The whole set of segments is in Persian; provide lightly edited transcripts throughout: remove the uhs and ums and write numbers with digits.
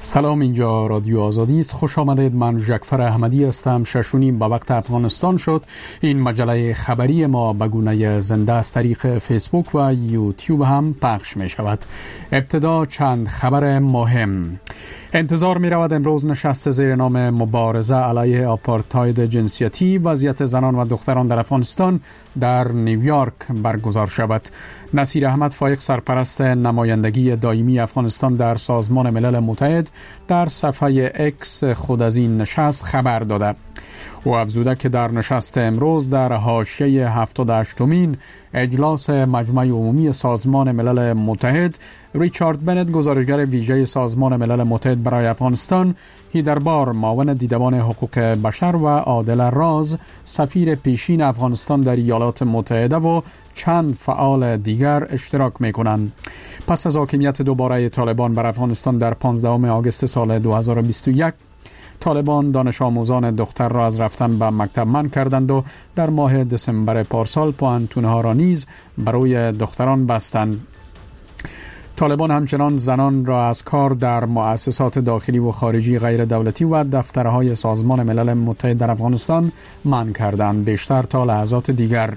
سلام، اینجا رادیو آزادی است. خوش آمدید. من جعفر احمدی هستم. 6:30 به وقت افغانستان شد. این مجله خبری ما به گونه زنده از طریق فیسبوک و یوتیوب هم پخش می شود. ابتدا چند خبر مهم. انتظار می رود امروز نشست زیر نام مبارزه علیه آپارتاید جنسیتی، وضعیت زنان و دختران در افغانستان در نیویورک برگزار شود. نصیر احمد فایق، سرپرست نمایندگی دائمی افغانستان در سازمان ملل متحد، در صفحه اکس خود از این نشست خبر داده. او افزوده که در نشست امروز در حاشیه 78مین اجلاس مجمع عمومی سازمان ملل متحد، ریچارد بنت، گزارشگر ویژه سازمان ملل متحد برای افغانستان، هیدربار، معاون دیدبان حقوق بشر و عادل راز، سفیر پیشین افغانستان در ایالات متحده و چند فعال دیگر اشتراک می‌کنند. پس از حاکمیت دوباره طالبان بر افغانستان در 15 آگوست سال 2021، طالبان دانش آموزان دختر را از رفتن به مکتب منع کردند و در ماه دسامبر پارسال پوهنتون‌ها را نیز برای دختران بستند. طالبان همچنان زنان را از کار در مؤسسات داخلی و خارجی غیر دولتی و دفترهای سازمان ملل متحد در افغانستان منع کردند. بیشتر تا لحظات دیگر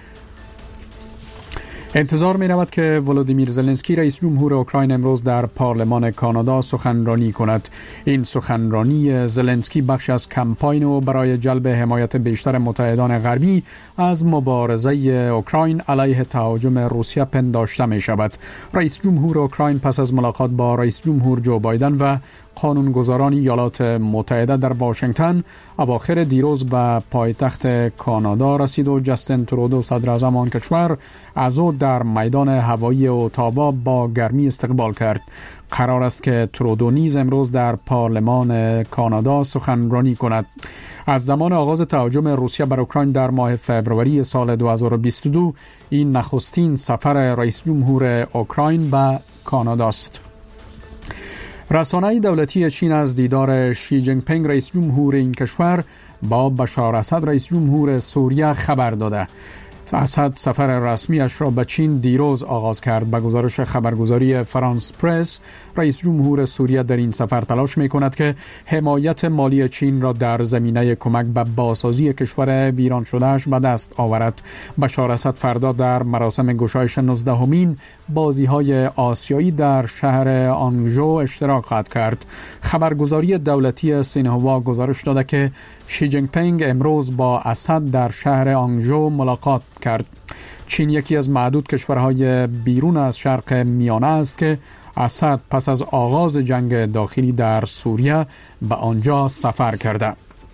انتظار می رود که ولودیمیر زلنسکی رئیس جمهور اوکراین امروز در پارلمان کانادا سخنرانی کند. این سخنرانی زلنسکی بخش از کمپاین او برای جلب حمایت بیشتر متحدان غربی از مبارزه اوکراین علیه تهاجم روسیه پنداشته می شود. رئیس جمهور اوکراین پس از ملاقات با رئیس جمهور جو بایدن و قانونگذاران ایالات متحده در واشنگتن اواخر دیروز به پایتخت کانادا رسید و جاستین ترودو، صدر اعظم آن کشور، از او در میدان هوایی اوتاوا با گرمی استقبال کرد. قرار است که ترودو نیز امروز در پارلمان کانادا سخنرانی کند. از زمان آغاز تهاجم روسیه بر اوکراین در ماه فوریه سال 2022 این نخستین سفر رئیس جمهور اوکراین به کانادا است. رسانه دولتی چین از دیدار شی جین پینگ رئیس جمهور این کشور با بشار اسد رئیس جمهور سوریه خبر داده. اسد سفر رسمیش را به چین دیروز آغاز کرد. به گزارش خبرگزاری فرانس پرس، رئیس جمهور سوریه در این سفر تلاش می کند که حمایت مالی چین را در زمینه کمک به بازسازی کشور ویران شدهش به دست آورد. بشار اسد فردا در مراسم گشایش 19مین بازی‌های آسیایی در شهر آنژو اشتراک خواهد کرد. خبرگزاری دولتی سینهوا گزارش داده که شی جین پینگ امروز با اسد در شهر آنژو ملاقات کرد. چین یکی از معدود کشورهای بیرون از شرق میانه است که اسد پس از آغاز جنگ داخلی در سوریه به آنجا سفر کرده.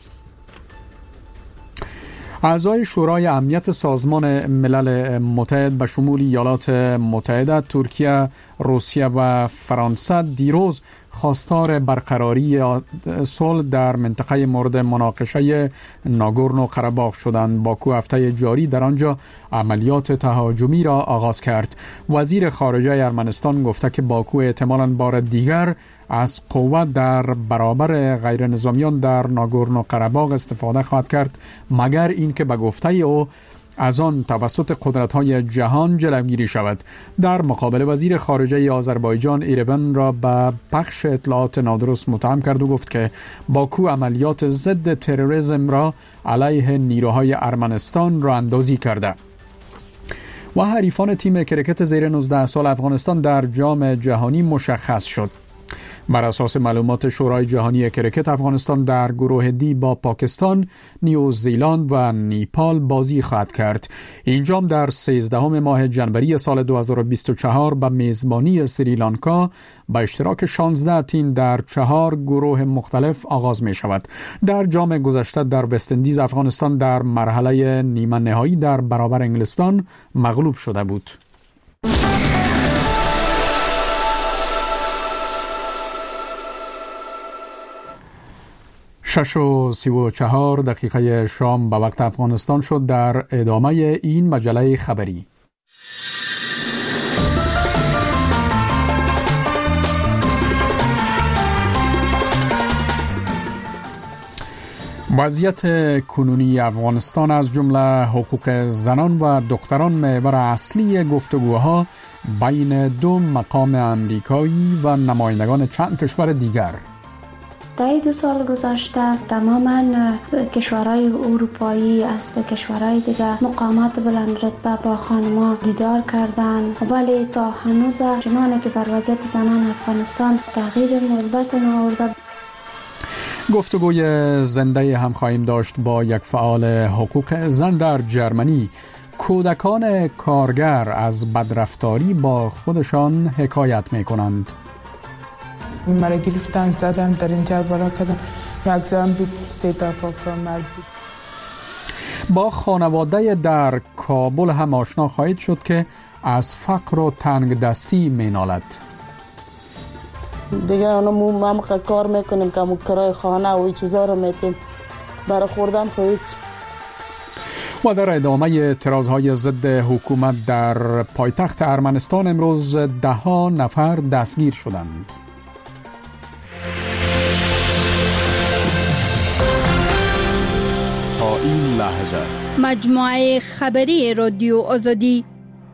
اعضای شورای امنیت سازمان ملل متحد به شمول ایالات متحده، ترکیه، روسیه و فرانسه دیروز خواستار برقراری صلح در منطقه مورد مناقشه ناگورنو قره‌باغ شدند. باکو هفته جاری در آنجا عملیات تهاجمی را آغاز کرد. وزیر خارجه ارمنستان گفته که باکو احتمالاً بار دیگر از قوت در برابر غیر نظامیان در ناگورنو قره‌باغ استفاده خواهد کرد، مگر اینکه به گفته او از آن توسط قدرت‌های جهان جلوگیری شود. در مقابل، وزیر خارجه آذربایجان ایرون را به پخش اطلاعات نادرست متهم کرد و گفت که باکو عملیات ضد تروریسم را علیه نیروهای ارمنستان راه اندازی کرده. و حریفان تیم کرکت زیر 19 سال افغانستان در جام جهانی مشخص شد. بر اساس معلومات شورای جهانی کرکت، افغانستان در گروه دی با پاکستان، نیوزیلند و نیپال بازی خواهد کرد. این جام در 13 ماه جنوری سال 2024 به میزبانی سریلانکا با اشتراک 16 تیم در 4 گروه مختلف آغاز می شود. در جام گذشته در وست اندیز، افغانستان در مرحله نیمه نهایی در برابر انگلستان مغلوب شده بود. 6:34 شام به وقت افغانستان شد. در ادامه این مجله خبری، وضعیت کنونی افغانستان از جمله حقوق زنان و دختران محور اصلی گفتگوها بین دو مقام امریکایی و نمایندگان چند کشور دیگر. در 2 سال گذشته تماما کشورهای اروپایی از کشورهای دیگه مقامات بلند رتبه با خانما دیدار کردن، ولی تا هنوز چنانه که بر وضعیت زنان افغانستان تغییر مثبت نآورده. گفتگوی زنده هم خواهیم داشت با یک فعال حقوق زن در جرمنی. کودکان کارگر از بدرفتاری با خودشان حکایت می کنند. مرا گرفتن، زدن، در اینجا بالا کردن. یک زن بود، 3 تا پاپا مرد بود. با خانواده در کابل هم آشنا خواهید شد که از فقر و تنگ دستی می نالد. دیگه ما کار میکنیم که کرای خانه و این چیزا رو میتیم برای خوردن خواهید. و در ادامه اعتراضهای ضد حکومت در پایتخت ارمنستان امروز 10 نفر دستگیر شدند. تا این لحظه مجموعه خبری رادیو آزادی.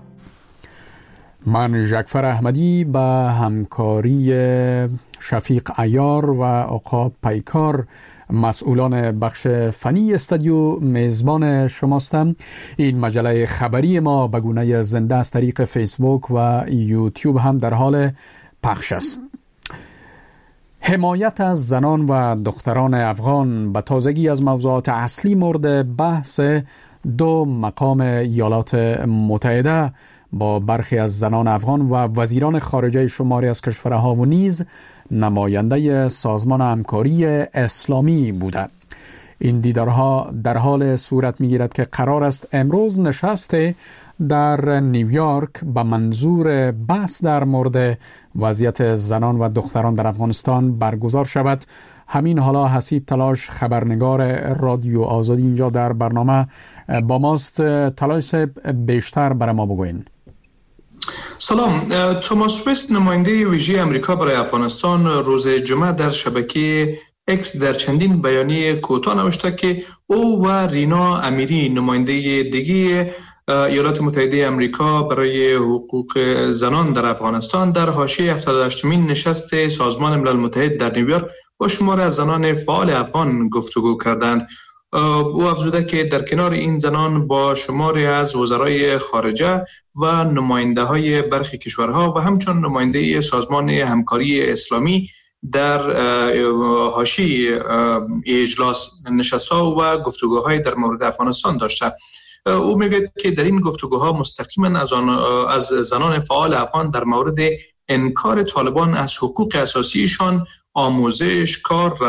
من ژکفر احمدی به همکاری شفیق عیار و آقا پیکار مسئولان بخش فنی استودیو میزبان شماستم. این مجله خبری ما به گونه زنده از طریق فیسبوک و یوتیوب هم در حال پخش است. حمایت از زنان و دختران افغان به تازگی از موضوعات اصلی مورد بحث 2 مقام ایالات متحده با برخی از زنان افغان و وزیران خارجه شماری از کشورها و نیز نماینده سازمان همکاری اسلامی بوده. این دیدارها در حال صورت می‌گیرد که قرار است امروز نشست در نیویورک به منظور بحث در مورد وضعیت زنان و دختران در افغانستان برگزار شود. همین حالا حسیب تلاش خبرنگار رادیو آزادی اینجا در برنامه با ماست. تلاش صاحب بیشتر برای ما بگوین. سلام. توماس وست نماینده ویژه امریکا برای افغانستان روز جمعه در شبکه اکس در چندین بیانیه کوتاه نوشته که او و رینا امیری نماینده دیگه ایالات متحده امریکا برای حقوق زنان در افغانستان در حاشیه 78مین نشست سازمان ملل متحد در نیویورک با شمار از زنان فعال افغان گفتگو کردند. او افزوده که در کنار این زنان با شماری از وزرای خارجه و نماینده های برخی کشورها و همچون نماینده سازمان همکاری اسلامی در حاشیه اجلاس نشست‌ها و گفتگوهای در مورد افغانستان داشته. او میگه که در این گفتگوها مستقیما از زنان فعال افغان در مورد انکار طالبان از حقوق اساسیشان، آموزش، کار،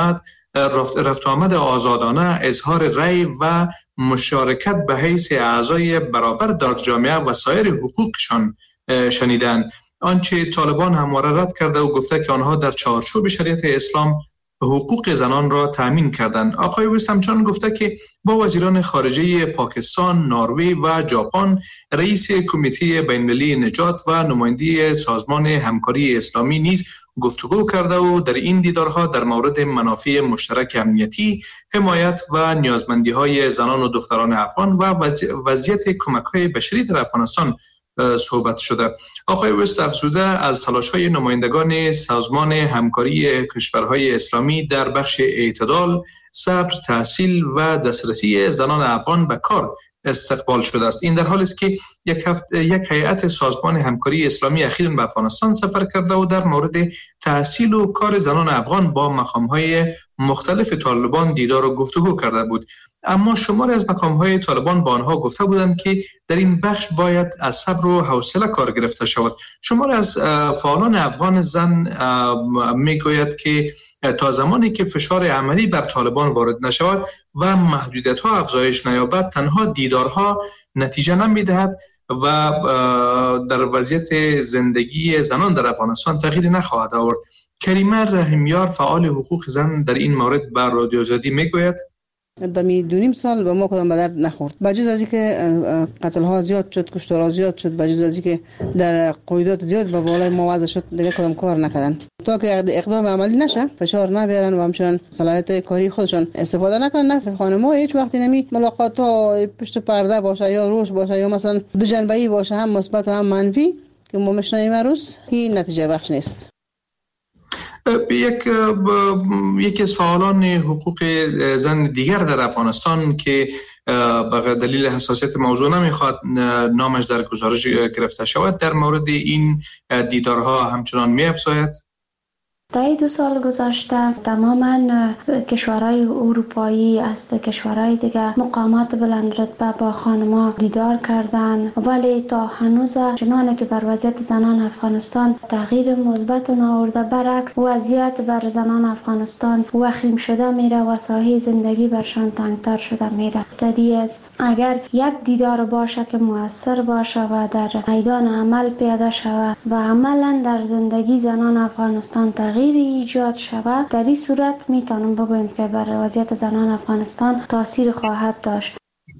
رفت آمد آزادانه، اظهار رأی و مشارکت به حیث اعضای برابر در جامعه و سایر حقوقشان شنیدند. آنچه طالبان همواره رد کرده و گفته که آنها در چارچوب شریعت اسلام حقوق زنان را تامین کردند. آقای وست همچنان گفته که با وزیران خارجه پاکستان، نروژ و ژاپن، رئیس کمیته بین‌المللی نجات و نماینده سازمان همکاری اسلامی نیز گفتگو کرده و در این دیدارها در مورد منافع مشترک امنیتی، حمایت و نیازمندی‌های زنان و دختران افغان و وضعیت کمک‌های بشری در افغانستان صحبت شده. آقای وست افزوده از تلاش‌های نمایندگان سازمان همکاری کشورهای اسلامی در بخش اعتدال، صبر، تحصیل و دسترسی زنان افغان به کار استقبال شده است. این در حالی است که یک هیئت سازمان همکاری اسلامی اخیراً به افغانستان سفر کرده و در مورد تحصیل و کار زنان افغان با مقام‌های مختلف طالبان دیدار و گفتگو کرده بود. اما شماری از مقام‌های طالبان با آنها گفته بودند که در این بخش باید از صبر و حوصله کار گرفته شود. شماری از فعالان افغان زن میگوید که تا زمانی که فشار عملی بر طالبان وارد نشود و محدودیت‌ها افزایش نیابد، تنها دیدارها نتیجه نمی‌دهد و در وضعیت زندگی زنان در افغانستان تغییری نخواهد آورد. کریمه رحیمیار فعال حقوق زن در این مورد بر رادیو آزادی میگوید دمی 2.5 سال به ما کدام به درد نخورد. بجز از اینکه قتل ها زیاد شد، کشتارها زیاد شد، بجز از اینکه در قیودات زیاد به بالای ما وضع شد، دیگه کدام کار نکردن. تا که اقدام عملی نشه، فشار نبیارن و همچنان صلاحیت کاری خودشون استفاده نکنن. نه خانم‌ها هیچ وقتی نمی ملاقات ها پشت پرده باشه یا روش باشه یا مثلا دو جنبه‌ای باشه، هم مثبت و هم منفی که ما میشنیم روز، این نتیجه بخش نیست. یکی از فعالان حقوق زن دیگر در افغانستان که به دلیل حساسیت موضوع نمیخواد نامش در گزارش گرفته شود، در مورد این دیدارها همچنان می‌افزاید. در 2 سال گذشته تماما کشورهای اروپایی از کشورهای دیگر مقامات بلند رتبه با خانم‌ها دیدار کردند، ولی تا هنوز چنانه که بر وضعیت زنان افغانستان تغییر مثبت نآورده، برعکس وضعیت بر زنان افغانستان وخیم شده میره و ساحه زندگی برشان تنگتر شده میره. طبیعی است اگر یک دیدار باشه که مؤثر باشه و در میدان عمل پیاده شود و عملا در زندگی زنان افغانستان تغییر ایجاد شود، در این صورت میتونم بگویم که بر وضعیت زنان افغانستان تاثیر خواهد داشت.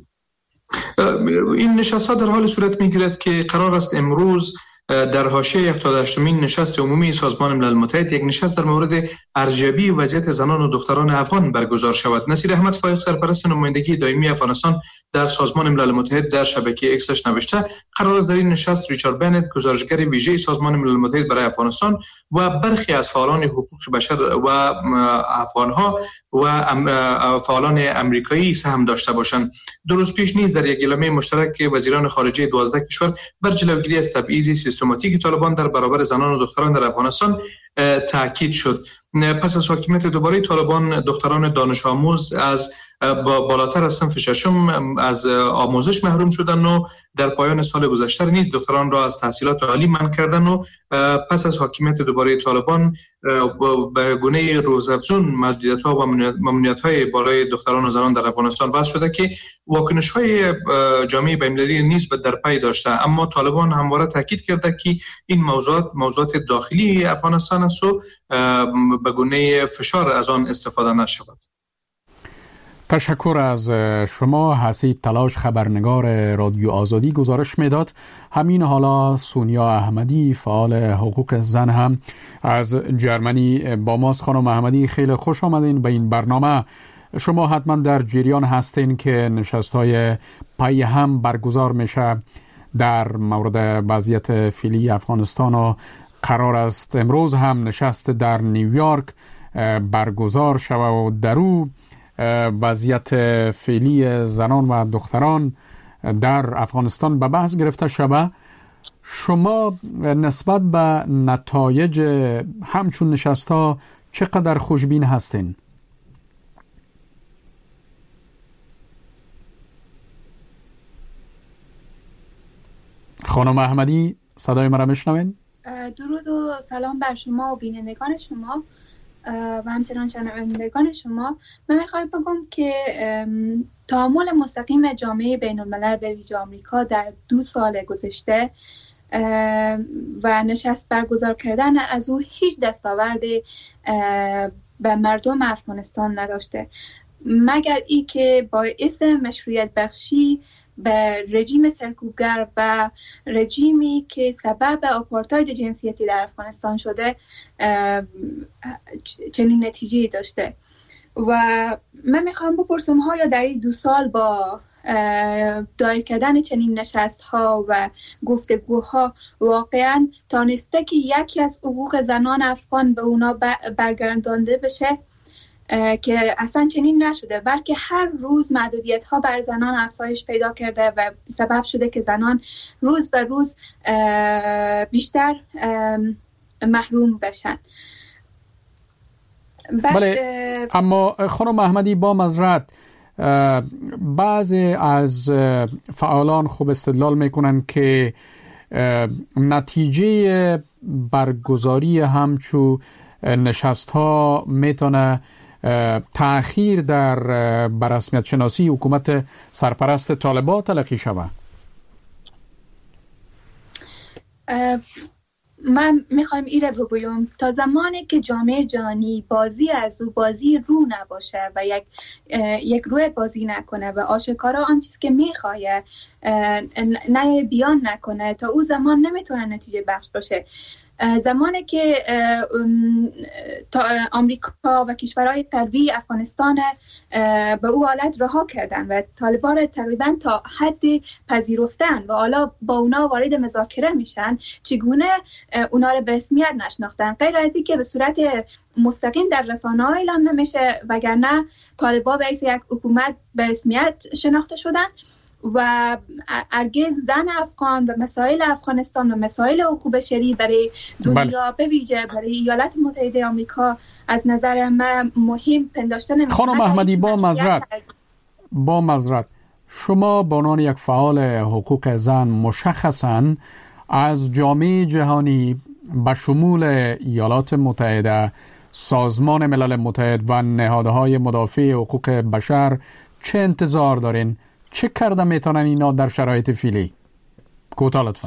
این نشست‌ها در حال صورت میگیرد که قرار است امروز در حاشیه 78مین نشست عمومی سازمان ملل متحد یک نشست در مورد ارزیابی وضعیت زنان و دختران افغان برگزار شود. نصیر احمد فایق، سرپرست نمایندگی دائمی افغانستان در سازمان ملل متحد، در شبکه اکسش نوشته قرار است در این نشست ریچارد بنت، گزارشگر ویژه سازمان ملل متحد برای افغانستان و برخی از فعالان حقوق بشر و افغان‌ها و فعالان امریکایی سهم داشته باشند. دو روز پیش نیز در یک اعلامیه مشترک وزیران خارجه 12 کشور بر جلوگیری از تبعیض سیستماتیک طالبان در برابر زنان و دختران در افغانستان تاکید شد. پس از حاکمیت دوباره طالبان، دختران دانش آموز از بالاتر از صنف ششم از آموزش محروم شدند و در پایان سال گذشته نیز دختران را از تحصیلات عالی منع کردند و پس از حاکمیت دوباره طالبان به گونه روزافزون محدودیت‌ها و ممنوعیت‌های بالای دختران و زنان در افغانستان وضع شده که واکنش‌های جامعه بین‌المللی نیز در پی داشته، اما طالبان همواره تاکید کرده که این موضوعات داخلی افغانستان است و به گونه فشار از آن استفاده نشود. تشکر از شما. حسیب تلاش، خبرنگار رادیو آزادی، گزارش میداد. همین حالا سونیا احمدی، فعال حقوق زن، هم از جرمنی با ماست. خانم احمدی، خیلی خوش آمدین به این برنامه. شما حتما در جریان هستین که نشست‌های پای هم برگزار میشه در مورد وضعیت فعلی افغانستان و قرار است امروز هم نشست در نیویورک برگزار شود و در او وضعیت فعلی زنان و دختران در افغانستان به بحث گرفته شود. شما نسبت به نتایج همچون نشست‌ها چقدر خوشبین هستین؟ خانم احمدی، صدای مرا میشنوین؟ درود و سلام بر شما و بینندگان شما و همچنان شنوندگان شما. من میخوایم بگم که تعامل مستقیم جامعه بین الملل به ویژه آمریکا در 2 سال گذشته و نشست برگزار کردن از او هیچ دستاورد به مردم افغانستان نداشته، مگر ای که باعث مشروعیت بخشی به رژیم سرکوبگر و رژیمی که سبب آپارتاید جنسیتی در افغانستان شده چنین نتیجه داشته. و من میخوام بپرسم آیا در این 2 سال با دایر کردن چنین نشست ها و گفتگوها واقعا تانسته که یکی از حقوق زنان افغان به اونا برگردانده بشه، که اصلا چنین نشده، بلکه هر روز محدودیت ها بر زنان افزایش پیدا کرده و سبب شده که زنان روز به روز بیشتر محروم بشن. بله، اما خانم احمدی، با معذرت بعضی از فعالان خوب استدلال میکنن که نتیجه برگزاری همچو نشست ها میتونه تأخیر در برسمیت شناسی حکومت سرپرست طالبان تلقی شود. من میخوایم ایره بگویم تا زمانی که جامعه جهانی بازی از او بازی رو نباشه و یک روی بازی نکنه و آشکارا آن چیز که میخواه نه بیان نکنه، تا او زمان نمیتونه نتیجه بخش باشه. زمانی که آمریکا و کشورهای غربی افغانستان به او حالت رها کردن و طالبان تقریبا تا حد پذیرفتن و حالا با اونا وارد مذاکره میشن، چگونه اونا رو به رسمیت نشناختن؟ غیر از این که به صورت مستقیم در رسانه‌ها اعلام نمیشه، وگرنه طالبان به حیث یک حکومت به رسمیت شناخته شدن و هرگز زن افغان و مسائل افغانستان و مسائل حقوق بشری برای دنیا به ویژه برای ایالات متحده آمریکا از نظر من مهم پنداشته نمیشه. خانم احمدی، با معذرت شما به عنوان یک فعال حقوق زن مشخصاً از جامعه جهانی به شمول ایالات متحده، سازمان ملل متحد و نهادهای مدافع حقوق بشر چه انتظار دارین؟ چه کرده میتونن اینا در شرایط فعلی؟ کوتاه لطفاً.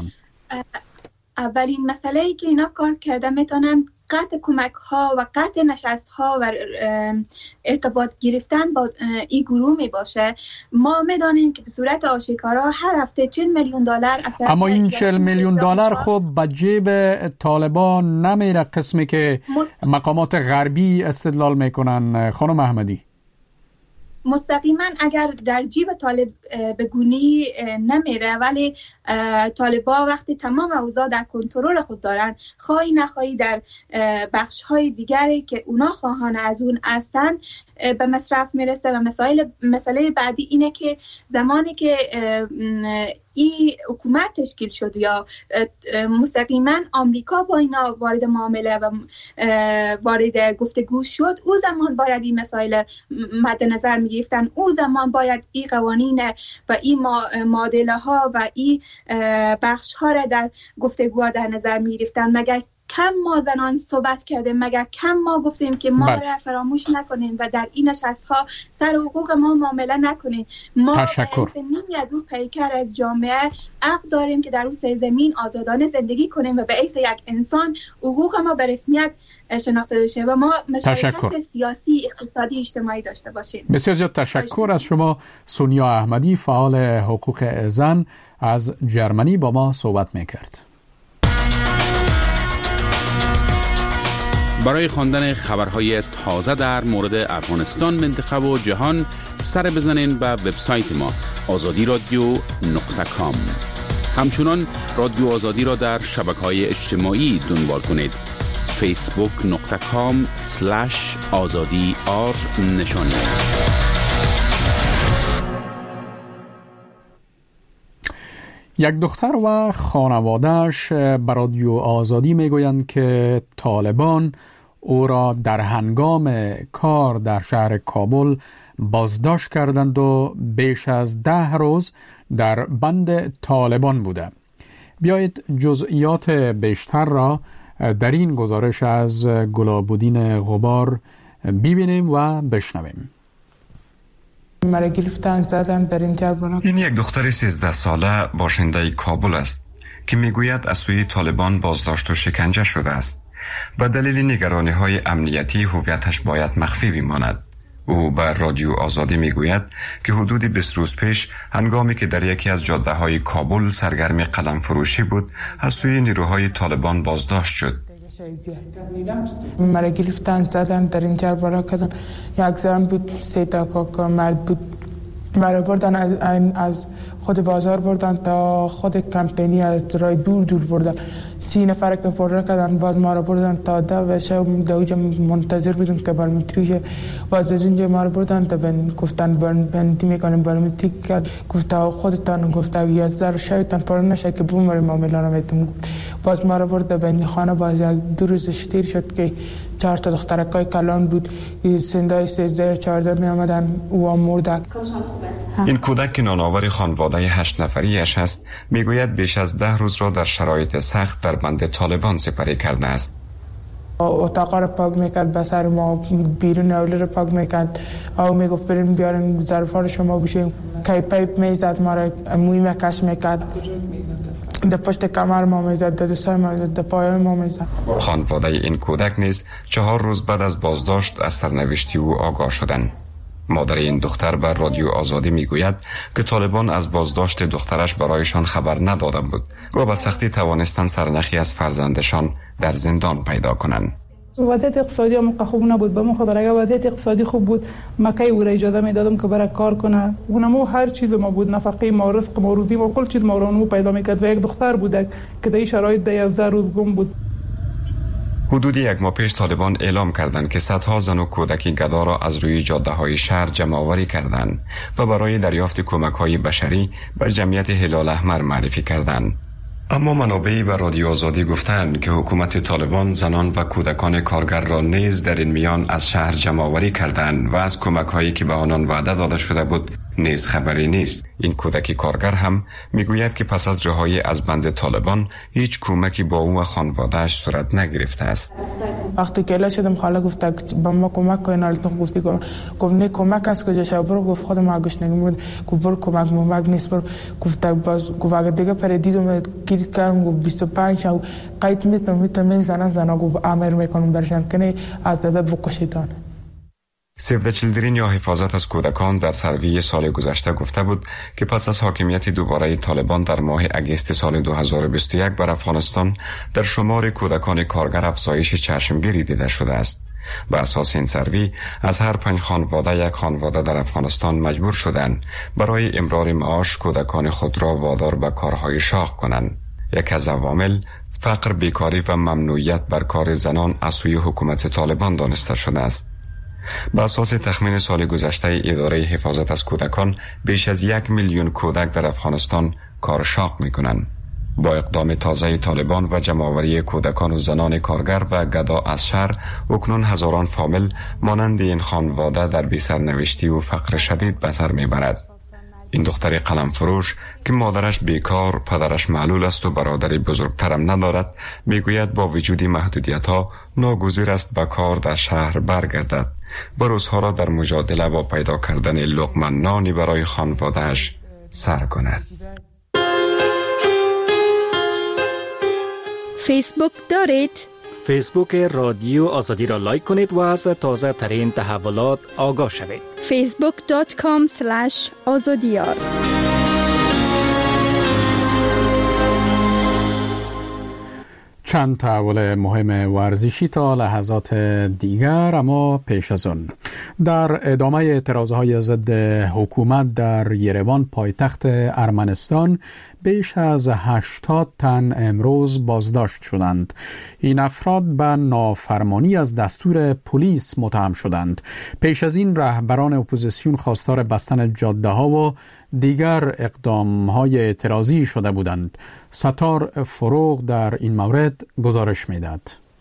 اولین مسئله ای که اینا کار کرده میتونن قطع کمک ها و قطع نشست ها و ارتباط گرفتن با این گروه می باشه. ما میدانیم که به صورت آشکارا هر هفته 40 میلیون دلار، اما این 40 میلیون دلار خب به جیب طالبان نمیره، قسمی که مقامات غربی استدلال میکنن. خانم احمدی، مستقیما اگر در جیب طالب بگونی نمیره، ولی طالبا وقتی تمام اوضاع در کنترل خود دارن، خواهی نخواهی در بخش های دیگری که اونا خواهان از اون هستن به مصرف میرسه. و مسئله بعدی اینه که زمانی که این حکومت تشکیل شد یا مستقیما آمریکا با اینا وارد معامله و وارد گفتگو شد، او زمان باید این مسائل مد نظر میگرفتن، او زمان باید این قوانین و این معادله ها و این بخش ها را در گفتگو در نظر میگرفتن. مگر کم ما زنان صحبت کردیم؟ مگر کم ما گفتیم که ما را فراموش نکنیم و در این نشست ها سر حقوق ما معامله نکنیم؟ ما نیمی از اون پیکر از جامعه حق داریم که در اون سرزمین آزادانه زندگی کنیم و به حیث یک انسان حقوق ما به رسمیت شناخته بشه و ما مشارکت سیاسی، اقتصادی، اجتماعی داشته باشیم. بسیار زیاد تشکر از شما. سونیا احمدی، فعال حقوق زن از جرمنی، با ما صحبت میکرد. برای خواندن خبرهای تازه در مورد افغانستان، منطقه و جهان سر بزنین به وبسایت ما azadi.radio.com. همچنان رادیو آزادی را در شبکه‌های اجتماعی دنبال کنید. facebook.com/azadi_r نشانی است. یک دختر و خانواده‌اش به رادیو آزادی میگویند که طالبان او را در هنگام کار در شهر کابل بازداشت کردند و بیش از 10 روز در بند طالبان بوده. بیایید جزئیات بیشتر را در این گزارش از گلابودین غبار ببینیم و بشنویم. مرا گرفتن زدن در اینجا. این یک دختر 13 ساله باشنده کابل است که میگوید از سوی طالبان بازداشت و شکنجه شده است. به دلیل نگرانی‌های امنیتی هویتش باید مخفی بماند. او به رادیو آزادی میگوید که حدود 20 روز پیش هنگامی که در یکی از جاده‌های کابل سرگرم قلم فروشی بود، از سوی نیروهای طالبان بازداشت شد. مرا گرفتن زدن در اینجا بالا کردن. یک زن بود، 3 تا کاکا مرد بود. مرا بردن از خود بازار بردن تا خود کمپینی، از رای دور بردن. 30 نفر که پر کردن، باز ما را بردن تا ده شب دوجا منتظر بودیم که بالومتری باز از اینجا ما را بردن تا گفتن بندی میکنیم. بالومتری کرد، گفت خودتان، گفت اگه 1000 شایتان پر نشه که بومر معامله را میتونم. باز ما را برد به خانه. باز یک 2 روز شتیر شد که 4 تا دخترکای کلان بود، سندای 13 14 می آمدن، او مرد. این کودک نانآور خانواده 8 نفریش است، میگوید بیش از 10 روز را در شرایط سخت در بند طالبان سپری کرده است. اتاق را پاک میکرد، بسر ما بیرون اولی را پاک میکرد. او میگفت بریم بیاریم ظرفا شما بشیم. که پیپ میزد، ما را موی مکش میکرد، در پشت کمر ما میزد، در دستای ما میزد، در پایه ما میزد. خانواده این کودک نیز 4 روز بعد از بازداشت از سرنوشتی او آگاه شدند. مادر این دختر بر رادیو آزادی میگوید که طالبان از بازداشت دخترش برایشان خبر نداده بود و به سختی توانستند سرنخی از فرزندشان در زندان پیدا کنند. وضعیت اقتصادی هم خوب نبود. به خاطر اگر وضعیت اقتصادی خوب بود مکه او را اجازه میدادم که برای کار کنه. اونمو هر چیز ما بود، نفقه ما، رزق ما، روزی ما، کل چیز ما رو اونمو پیدا میکرد. و یک دختر بود که در این شرایط در 11 روز گم بود. حدود یک ماه پیش طالبان اعلام کردند که صدها زن و کودک گدا را از روی جاده های شهر جمع آوری کردند و برای دریافت کمک های بشری به جمعیت هلال احمر معرفی کردند. اما منابعی به رادیو آزادی گفتند که حکومت طالبان زنان و کودکان کارگر را نیز در این میان از شهر جمع آوری کردند و از کمک هایی که به آنان وعده داده شده بود نیز خبری نیست. این کودک کارگر هم میگوید که پس از رهایی از بند طالبان هیچ کمکی با او و خانواده‌اش صورت نگرفته است. وقتی که اله شدم خاله گفت با ما کمک کن، تو گفتی نه کمک از کجا شد؟ برو گفت خودم آگوش نگم، گفت برو کمک نیست. برو گفت باز گفت اگه دیگه پردیدم کلیک کردم گفت 25 شو قید میتونم زنا گفت امر میکنم برشان کنه از داده بکشیدان. سیو د چیلدرن یا حفاظت از کودکان در سروی سال گذشته گفته بود که پس از حاکمیت دوباره طالبان در ماه اگست سال 2021 بر افغانستان در شمار کودکان کارگر افزایش چشمگیری دیده شده است. به اساس این سروی از هر 5 خانواده یک خانواده در افغانستان مجبور شدند برای امرار معاش کودکان خود را وادار به کارهای شاق کنند. یک از عوامل فقر، بیکاری و ممنوعیت بر کار زنان از سوی حکومت طالبان دانسته شده است. به اساس تخمین سال گذشته اداره حفاظت از کودکان بیش از 1 میلیون کودک در افغانستان کار شاق می‌کنند. با اقدام تازه طالبان و جمع‌آوری کودکان و زنان کارگر و گدا از شهر، اکنون هزاران فامیل مانند این خانواده در بی سرنوشتی و فقر شدید به سر میبرد. این دختر قلم فروش که مادرش بیکار، پدرش معلول است و برادری بزرگترم ندارد، میگوید با وجود محدودیت‌ها ناگزیر است به کار در شهر برگردد و روزها را در مجادله و پیدا کردن لقمه نانی برای خانواده‌اش سر کند. فیسبوک دارید؟ فیسبوک رادیو آزادی را لایک کنید و از تازه ترین تحولات آگاه شوید. facebook.com/azadiyar. چند تحول مهم ورزشی تا لحظات دیگر، اما پیش از آن در ادامه اعتراضهای ضد حکومت در یروان پایتخت ارمنستان بیش از 80 تن امروز بازداشت شدند. این افراد به نافرمانی از دستور پلیس متهم شدند. پیش از این رهبران اپوزیسیون خواستار بستن جاده ها و دیگر اقدام های اعتراضی شده بودند. ستار فروغ در این مورد گزارش میداد.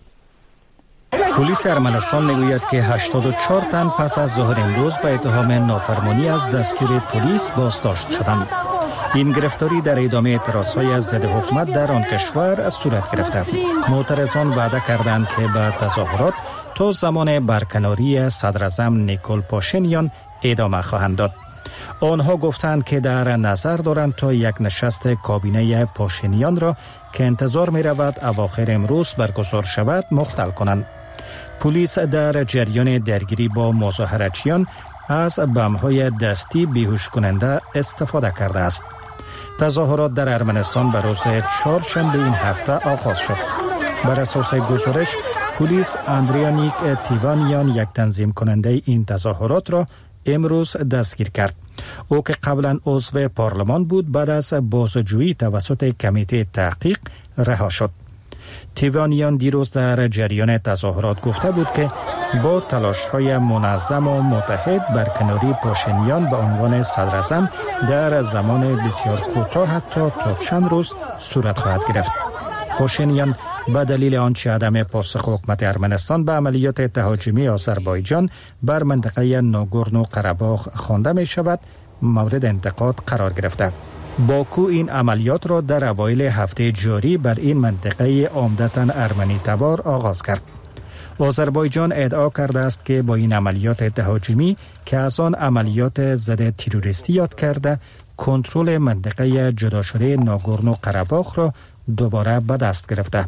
پلیس ارمنستان میگوید که 84 تن پس از ظهر امروز به اتهام نافرمانی از دستور پلیس بازداشت شدند. این گرفتاری در ادامه اعتراضهای ضد حکومت در آن کشور صورت گرفته. معترضان وعده کردند که به تظاهرات تا زمان برکناری صدراعظم نیکول پاشینیان ادامه خواهند داد. آنها گفتند که در نظر دارند تا یک نشست کابینه پاشینیان را که انتظار می رود اواخر امروز برگزار شود مختل کنند. پلیس در جریان درگیری با مظاهرچیان از بم‌های دستی بیهوش کننده استفاده کرده است. تظاهرات در ارمنستان به روز چهارشنبه این هفته آغاز شد. بر اساس گزارش پلیس اندریانیک تیوانیان، یک تنظیم کننده این تظاهرات را امروز دستگیر کرد. او که قبلا عضو پارلمان بود بعد از بازجویی توسط کمیته تحقیق رها شد. تیوانیان دیروز در جریان تظاهرات گفته بود که با تلاش‌های منظم و متحد برکناری پاشینیان به عنوان صدراعظم در زمان بسیار کوتاه حتی تا چند روز صورت خواهد گرفت. پاشینیان به دلیل آنچه عدم پاسخ حکومت ارمنستان به عملیات تهاجمی آذربایجان بر منطقه ناگورنو قره‌باغ خوانده می شود مورد انتقاد قرار گرفته. باکو این عملیات را در اوایل هفته جاری بر این منطقه عمدتاً ارمنی تبار آغاز کرد. آذربایجان ادعا کرده است که با این عملیات تهاجمی که از آن عملیات ضد تروریستی یاد کرده، کنترل منطقه جدا شده ناگورنو قره‌باغ را دوباره به دست گرفته.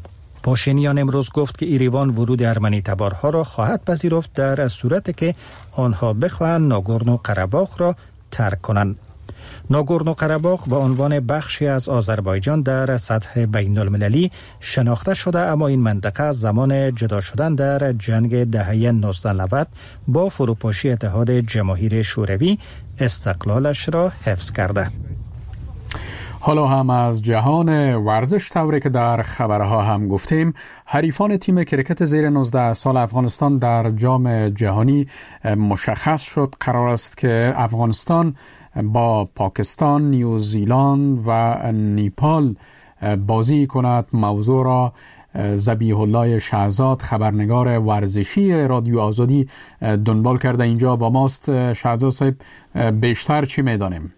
پاشینیان امروز گفت که ایروان ورود ارمنی تبارها را خواهد پذیرفت در صورتی که آنها بخواهند ناگورنو قره‌باخ را ترک کنند. ناگورنو قره‌باخ به عنوان بخشی از آذربایجان در سطح بین المللی شناخته شده، اما این منطقه از زمان جدا شدن در جنگ دهه 1990 با فروپاشی اتحاد جماهیر شوروی استقلالش را حفظ کرده. حالا هم از جهان ورزش، طوری که در خبرها هم گفتیم، حریفان تیم کرکت زیر 19 سال افغانستان در جام جهانی مشخص شد. قرار است که افغانستان با پاکستان، نیوزیلند و نیپال بازی کند. موضوع را ذبیح الله شهزاد، خبرنگار ورزشی رادیو آزادی، دنبال کرده. اینجا با ماست. شهزاد صاحب، بیشتر چی میدانیم؟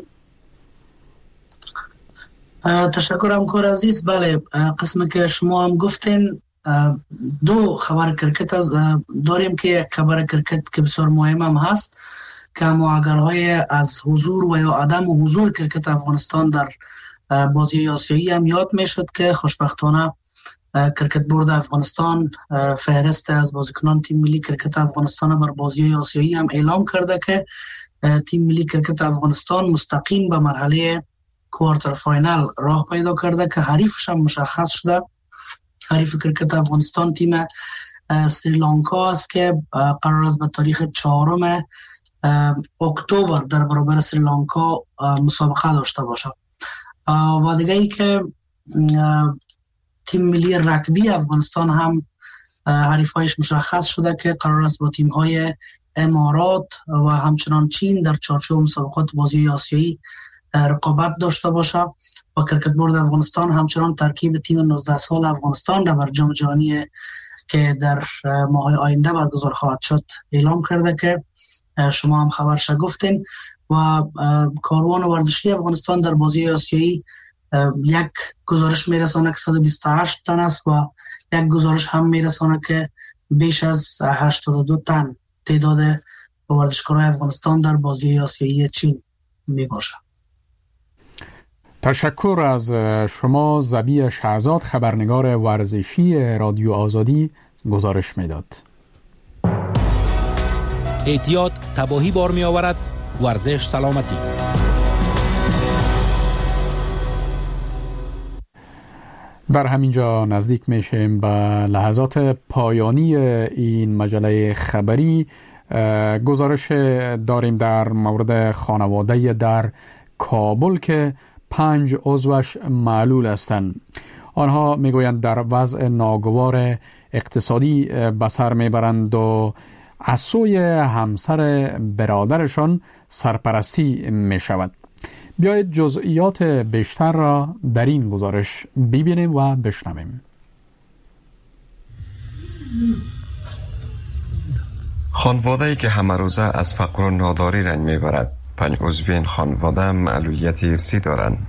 تشکر همکار عزیز. بله، قسمی که شما هم گفتین، دو خبر کرکت داریم که یک خبر کرکت که بسیار مهم هم هست که معاگرهای از حضور و یا عدم حضور کرکت افغانستان در بازی آسیایی هم یاد می شد که خوشبختانه کرکت بورد افغانستان فهرست از بازیکنان تیم ملی کرکت افغانستان بر بازی آسیایی هم اعلام کرده که تیم ملی کرکت افغانستان مستقیم به مرحله کوارتر فاینال راه پیدا کرده که حریفش هم مشخص شده. حریف کرکت افغانستان تیم سریلانکا است که قرار است به تاریخ 4 اکتبر در برابر سریلانکا مسابقه داشته باشه. و دیگه ای که تیم ملی رگبی افغانستان هم حریفایش مشخص شده که قرار است با تیم‌های امارات و همچنان چین در چارچوب مسابقات بازی آسیایی رقابت داشته باشه. و کرکت بورد افغانستان همچنان ترکیب تیم 19 سال افغانستان را بر جام جهانی که در ماه آینده برگزار خواهد شد اعلام کرده که شما هم خبرش گفتین. و کاروان ورزشی افغانستان در بازی آسیایی یک گزارش میرسانه که 128 تن است و یک گزارش هم میرسانه که بیش از 82 تن تعداد ورزشکاران افغانستان در بازی آسیایی چین می باشه. تشکر از شما. ذبیح شهزاد، خبرنگار ورزشی رادیو آزادی، گزارش میداد. احتیاط تباهی بار می آورد، ورزش سلامتی. در همینجا نزدیک میشیم به لحظات پایانی این مجله خبری. گزارش داریم در مورد خانواده در کابل که 5 عضوش معلول هستند. آنها میگویند در وضع ناگوار اقتصادی به سر میبرند و از سوی همسر برادرشان سرپرستی می شود. بیایید جزئیات بیشتر را در این گزارش ببینیم و بشنویم. خانواده‌ای که همه روزه از فقر و ناداری رنج میبرد. 5 عضو این خانواده معلولیت ارثی دارند.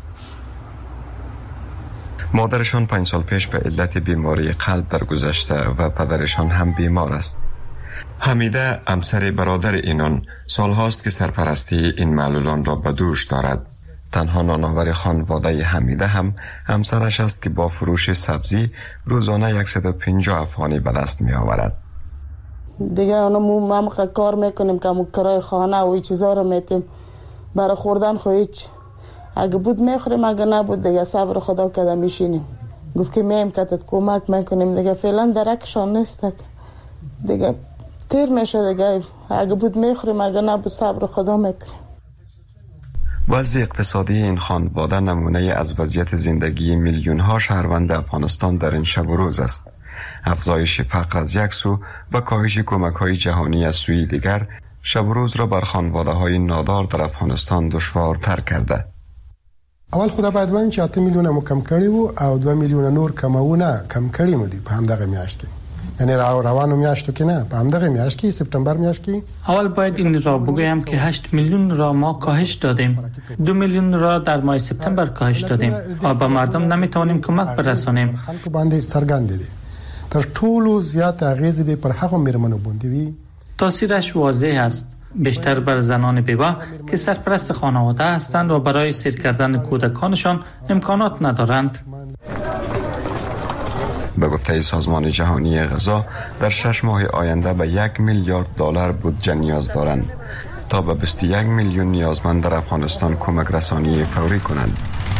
مادرشان 5 سال پیش به علت بیماری قلب درگذشته و پدرشان هم بیمار است. حمیده، همسر برادر اینان، سالهاست که سرپرستی این معلولان را به دوش دارد. تنها نانآور خانواده حمیده هم همسرش است که با فروش سبزی روزانه 150 افغانی به دست می آورد. دیگه ما کار میکنیم که کرای خانه و این چیزا رو میتیم برای خوردن. خو هیچ اگه بود میخوریم، اگه نبود دیگه صبر خدا کده میشینیم. گفت که میم کتت کمک میکنیم دیگه. فعلا درکشان نیست دیگه، تیر میشه دیگه. اگه بود میخوریم، اگه نبود صبر خدا میکنیم. وضع اقتصادی این خانواده نمونه از وضعیت زندگی میلیون ها شهروند افغانستان در این شب و روز است. افزایش فقر از یک سو و کاهش کمک های جهانی از سوی دیگر شب و روز را بر خانواده های نادار در افغانستان دشوارتر کرده. اول خدا باید واییم چې 8 میلیونه مو کم کړی وو او 2 میلیونه نور کمونه کم کړی مو دي په همدغه میاشت کې. یعنی روانو میاشتو کې نه، په همدغه میاشت کې سپتامبر میاشت کې. اول باید این را بگویم که 8 میلیون را ما کاهش دادیم. 2 میلیون را در ماه سپتامبر کاهش دادیم و به مردم نمیتوانیم کمک برسانیم. خلکو باندې څرګند دي. تر ټولو زیات اغیز به پر هغه میرمنو باندې وی. تاثیرش واضح است، بیشتر بر زنان بیوه که سرپرست خانواده هستند و برای سیر کردن کودکانشان امکانات ندارند. به گفته سازمان جهانی غذا در 6 ماه آینده به 1 میلیارد دلار بودجه نیاز دارند تا به 21 میلیون نیازمند در افغانستان کمک رسانی فوری کنند.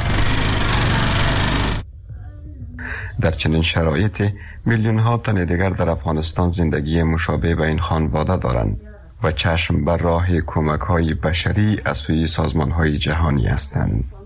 در چنین شرایطی میلیون ها تن دیگر در افغانستان زندگی مشابه به این خانواده دارند و چشم بر راه کمک های بشری از سوی سازمان های جهانی هستند.